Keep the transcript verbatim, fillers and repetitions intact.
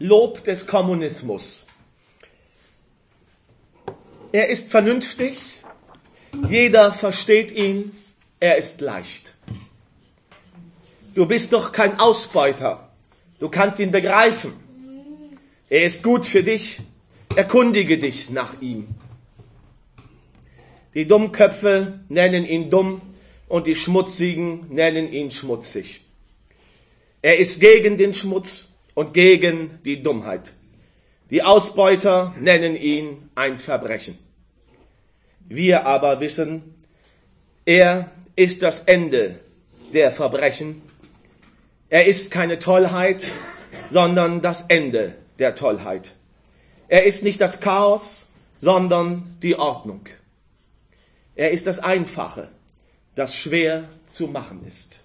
Lob des Kommunismus. Er ist vernünftig, jeder versteht ihn, er ist leicht. Du bist doch kein Ausbeuter, du kannst ihn begreifen. Er ist gut für dich, erkundige dich nach ihm. Die Dummköpfe nennen ihn dumm und die Schmutzigen nennen ihn schmutzig. Er ist gegen den Schmutz und gegen die Dummheit. Die Ausbeuter nennen ihn ein Verbrechen. Wir aber wissen, er ist das Ende der Verbrechen. Er ist keine Tollheit, sondern das Ende der Tollheit. Er ist nicht das Chaos, sondern die Ordnung. Er ist das Einfache, das schwer zu machen ist.